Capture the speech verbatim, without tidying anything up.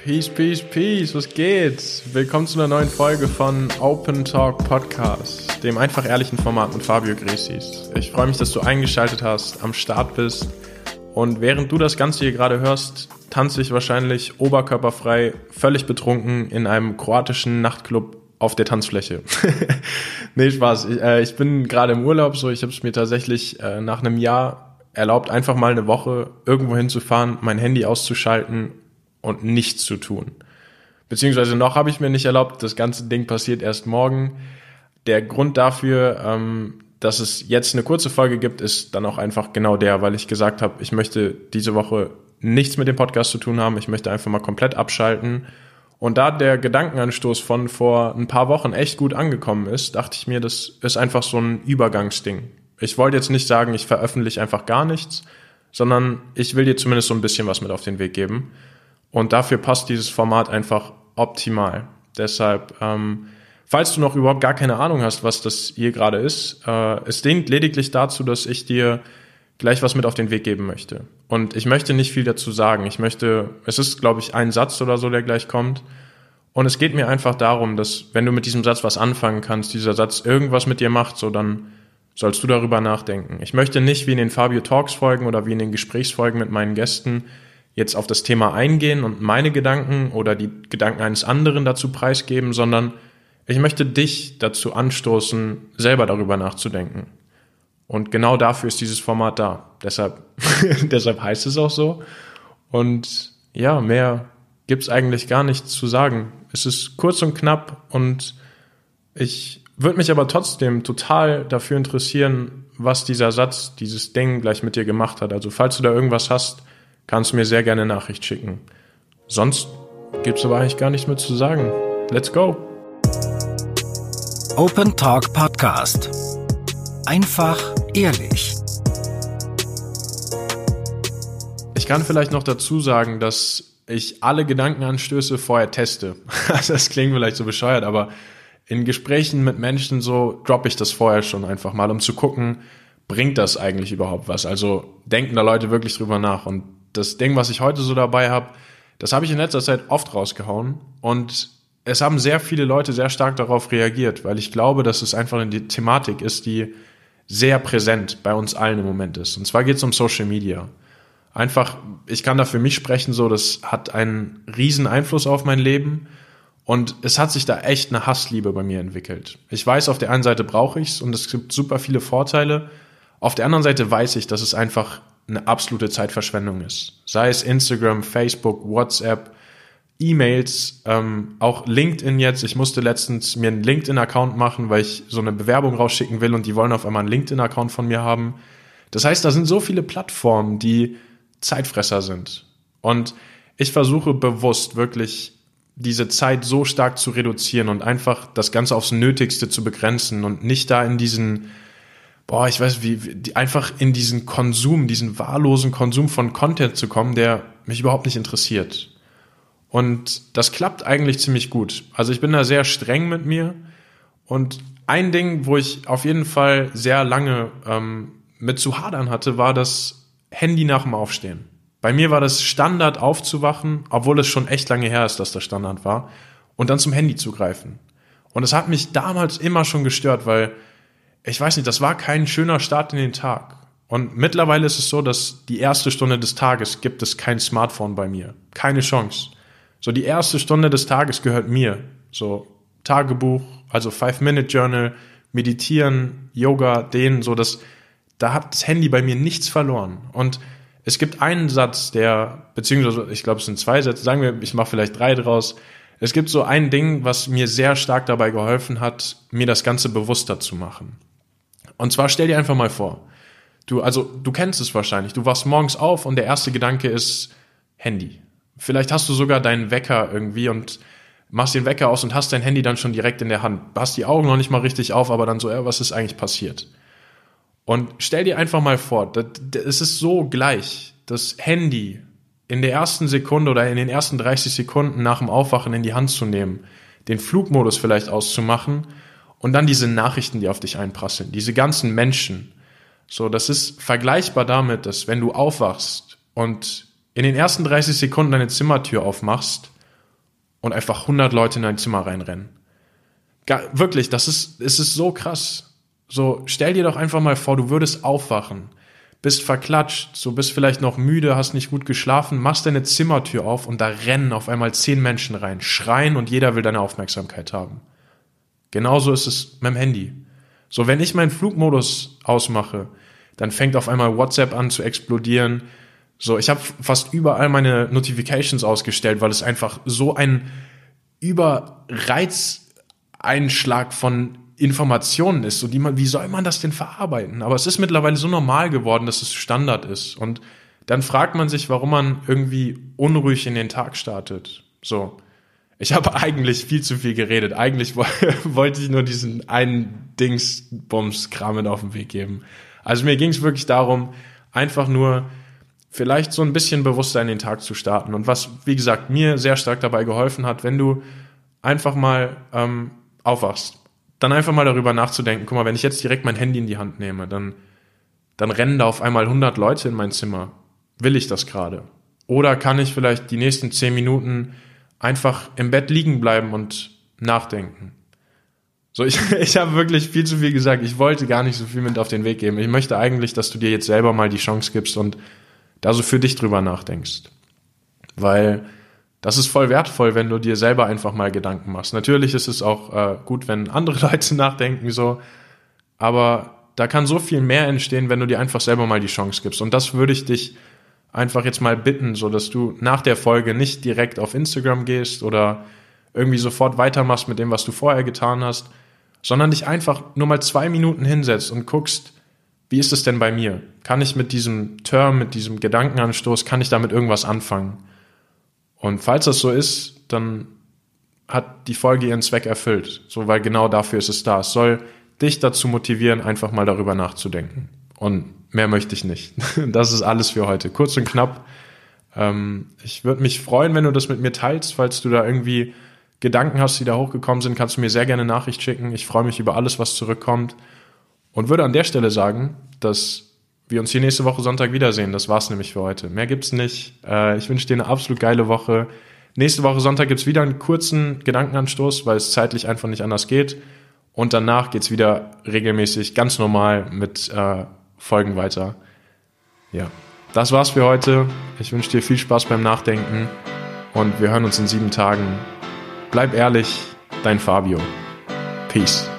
Peace, peace, peace, was geht? Willkommen zu einer neuen Folge von Open Talk Podcast, dem einfach ehrlichen Format mit Fabio Gresis. Ich freue mich, dass du eingeschaltet hast, am Start bist und während du das Ganze hier gerade hörst, tanze ich wahrscheinlich oberkörperfrei, völlig betrunken in einem kroatischen Nachtclub auf der Tanzfläche. Nee, Spaß. Ich, äh, ich bin gerade im Urlaub, so ich habe es mir tatsächlich äh, nach einem Jahr erlaubt, einfach mal eine Woche irgendwo hinzufahren, mein Handy auszuschalten und nichts zu tun. Beziehungsweise noch habe ich mir nicht erlaubt, das ganze Ding passiert erst morgen. Der Grund dafür, ähm, dass es jetzt eine kurze Folge gibt, ist dann auch einfach genau der, weil ich gesagt habe, ich möchte diese Woche nichts mit dem Podcast zu tun haben, ich möchte einfach mal komplett abschalten. Und da der Gedankenanstoß von vor ein paar Wochen echt gut angekommen ist, dachte ich mir, das ist einfach so ein Übergangsding. Ich wollte jetzt nicht sagen, ich veröffentliche einfach gar nichts, sondern ich will dir zumindest so ein bisschen was mit auf den Weg geben. Und dafür passt dieses Format einfach optimal. Deshalb, ähm, falls du noch überhaupt gar keine Ahnung hast, was das hier gerade ist, äh, es dient lediglich dazu, dass ich dir gleich was mit auf den Weg geben möchte. Und ich möchte nicht viel dazu sagen. Ich möchte, es ist, glaube ich, ein Satz oder so, der gleich kommt. Und es geht mir einfach darum, dass, wenn du mit diesem Satz was anfangen kannst, dieser Satz irgendwas mit dir macht, so dann sollst du darüber nachdenken. Ich möchte nicht wie in den Fabio Talks Folgen oder wie in den Gesprächsfolgen mit meinen Gästen jetzt auf das Thema eingehen und meine Gedanken oder die Gedanken eines anderen dazu preisgeben, sondern ich möchte dich dazu anstoßen, selber darüber nachzudenken. Und genau dafür ist dieses Format da. Deshalb, deshalb heißt es auch so. Und ja, mehr gibt's eigentlich gar nichts zu sagen. Es ist kurz und knapp und ich würde mich aber trotzdem total dafür interessieren, was dieser Satz, dieses Ding gleich mit dir gemacht hat. Also falls du da irgendwas hast, kannst du mir sehr gerne eine Nachricht schicken. Sonst gibt's aber eigentlich gar nichts mehr zu sagen. Let's go! Open Talk Podcast. Einfach ehrlich. Ich kann vielleicht noch dazu sagen, dass ich alle Gedankenanstöße vorher teste. Also das klingt vielleicht so bescheuert, aber in Gesprächen mit Menschen so droppe ich das vorher schon einfach mal, um zu gucken, bringt das eigentlich überhaupt was? Also denken da Leute wirklich drüber nach? Und das Ding, was ich heute so dabei habe, das habe ich in letzter Zeit oft rausgehauen und es haben sehr viele Leute sehr stark darauf reagiert, weil ich glaube, dass es einfach eine Thematik ist, die sehr präsent bei uns allen im Moment ist. Und zwar geht es um Social Media. Einfach, ich kann da für mich sprechen, so, das hat einen riesen Einfluss auf mein Leben und es hat sich da echt eine Hassliebe bei mir entwickelt. Ich weiß, auf der einen Seite brauche ich es und es gibt super viele Vorteile. Auf der anderen Seite weiß ich, dass es einfach eine absolute Zeitverschwendung ist. Sei es Instagram, Facebook, WhatsApp, E-Mails, ähm, auch LinkedIn jetzt. Ich musste letztens mir einen LinkedIn-Account machen, weil ich so eine Bewerbung rausschicken will und die wollen auf einmal einen LinkedIn-Account von mir haben. Das heißt, da sind so viele Plattformen, die Zeitfresser sind. Und ich versuche bewusst wirklich diese Zeit so stark zu reduzieren und einfach das Ganze aufs Nötigste zu begrenzen und nicht da in diesen boah, ich weiß, wie, wie einfach in diesen Konsum, diesen wahllosen Konsum von Content zu kommen, der mich überhaupt nicht interessiert. Und das klappt eigentlich ziemlich gut. Also ich bin da sehr streng mit mir. Und ein Ding, wo ich auf jeden Fall sehr lange ähm, mit zu hadern hatte, war das Handy nach dem Aufstehen. Bei mir war das Standard aufzuwachen, obwohl es schon echt lange her ist, dass das Standard war, und dann zum Handy zu greifen. Und es hat mich damals immer schon gestört, weil ich weiß nicht, das war kein schöner Start in den Tag. Und mittlerweile ist es so, dass die erste Stunde des Tages gibt es kein Smartphone bei mir. Keine Chance. So, die erste Stunde des Tages gehört mir. So, Tagebuch, also Five-Minute-Journal, Meditieren, Yoga, Dehnen, so, das, da hat das Handy bei mir nichts verloren. Und es gibt einen Satz, der, beziehungsweise, ich glaube, es sind zwei Sätze, sagen wir, ich mache vielleicht drei draus. Es gibt so ein Ding, was mir sehr stark dabei geholfen hat, mir das Ganze bewusster zu machen. Und zwar stell dir einfach mal vor, du, also du kennst es wahrscheinlich, du wachst morgens auf und der erste Gedanke ist Handy. Vielleicht hast du sogar deinen Wecker irgendwie und machst den Wecker aus und hast dein Handy dann schon direkt in der Hand. Hast die Augen noch nicht mal richtig auf, aber dann so, äh, was ist eigentlich passiert? Und stell dir einfach mal vor, das, das, es ist so gleich, das Handy in der ersten Sekunde oder in den ersten dreißig Sekunden nach dem Aufwachen in die Hand zu nehmen, den Flugmodus vielleicht auszumachen und dann diese Nachrichten, die auf dich einprasseln, diese ganzen Menschen. So, das ist vergleichbar damit, dass wenn du aufwachst und in den ersten dreißig Sekunden deine Zimmertür aufmachst und einfach hundert Leute in dein Zimmer reinrennen. Gar, wirklich, das ist, es ist so krass. So, stell dir doch einfach mal vor, du würdest aufwachen, bist verklatscht, so bist vielleicht noch müde, hast nicht gut geschlafen, machst deine Zimmertür auf und da rennen auf einmal zehn Menschen rein, schreien und jeder will deine Aufmerksamkeit haben. Genauso ist es mit dem Handy. So, wenn ich meinen Flugmodus ausmache, dann fängt auf einmal WhatsApp an zu explodieren. So, ich habe fast überall meine Notifications ausgestellt, weil es einfach so ein Überreizeinschlag von Informationen ist, so die man, wie soll man das denn verarbeiten? Aber es ist mittlerweile so normal geworden, dass es Standard ist. Und dann fragt man sich, warum man irgendwie unruhig in den Tag startet. So, ich habe eigentlich viel zu viel geredet. Eigentlich wollte ich nur diesen einen Dingsbums-Kram mit auf den Weg geben. Also mir ging es wirklich darum, einfach nur vielleicht so ein bisschen bewusster in den Tag zu starten. Und was, wie gesagt, mir sehr stark dabei geholfen hat, wenn du einfach mal ähm, aufwachst, dann einfach mal darüber nachzudenken, guck mal, wenn ich jetzt direkt mein Handy in die Hand nehme, dann, dann rennen da auf einmal hundert Leute in mein Zimmer. Will ich das gerade? Oder kann ich vielleicht die nächsten zehn Minuten einfach im Bett liegen bleiben und nachdenken? So, ich, ich habe wirklich viel zu viel gesagt. Ich wollte gar nicht so viel mit auf den Weg geben. Ich möchte eigentlich, dass du dir jetzt selber mal die Chance gibst und da so für dich drüber nachdenkst. Weil das ist voll wertvoll, wenn du dir selber einfach mal Gedanken machst. Natürlich ist es auch äh, gut, wenn andere Leute nachdenken, so. Aber da kann so viel mehr entstehen, wenn du dir einfach selber mal die Chance gibst. Und das würde ich dich einfach jetzt mal bitten, so dass du nach der Folge nicht direkt auf Instagram gehst oder irgendwie sofort weitermachst mit dem, was du vorher getan hast, sondern dich einfach nur mal zwei Minuten hinsetzt und guckst, wie ist es denn bei mir? Kann ich mit diesem Term, mit diesem Gedankenanstoß, kann ich damit irgendwas anfangen? Und falls das so ist, dann hat die Folge ihren Zweck erfüllt. So, weil genau dafür ist es da. Es soll dich dazu motivieren, einfach mal darüber nachzudenken. Und mehr möchte ich nicht. Das ist alles für heute. Kurz und knapp. Ähm, ich würde mich freuen, wenn du das mit mir teilst. Falls du da irgendwie Gedanken hast, die da hochgekommen sind, kannst du mir sehr gerne eine Nachricht schicken. Ich freue mich über alles, was zurückkommt. Und würde an der Stelle sagen, dass wir uns hier nächste Woche Sonntag wiedersehen. Das war's nämlich für heute. Mehr gibt's nicht. Äh, ich wünsche dir eine absolut geile Woche. Nächste Woche Sonntag gibt's wieder einen kurzen Gedankenanstoß, weil es zeitlich einfach nicht anders geht. Und danach geht's wieder regelmäßig, ganz normal mit äh, Folgen weiter. Ja, das war's für heute. Ich wünsche dir viel Spaß beim Nachdenken und wir hören uns in sieben Tagen. Bleib ehrlich, dein Fabio. Peace.